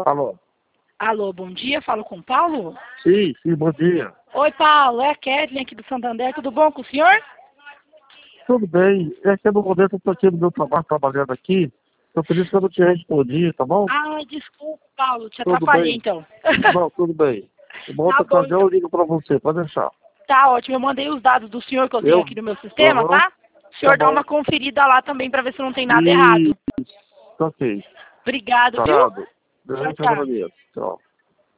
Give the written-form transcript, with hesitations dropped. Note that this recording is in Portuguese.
Alô? Alô, bom dia, falo com o Paulo? Sim, bom dia. Oi, Paulo, é a Kathleen aqui do Santander, tudo bom com o senhor? Tudo bem. É que no momento eu estou aqui no meu trabalho, trabalhando aqui. Eu pedi que eu não te respondi, tá bom? Ah, desculpa, Paulo, te Tudo atrapalhei bem. então. Não, tudo bem. Uma Tá outra bom, ocasião eu então. ligo para você, pode deixar. Tá ótimo, eu mandei os dados do senhor que eu tenho Eu? aqui no meu sistema, Aham, tá? O tá senhor dá bom. uma conferida lá também pra ver se não tem nada E... errado. Ok. Obrigado, viu? Obrigado. Tchau, Eu te tchau. agradeço. Tchau.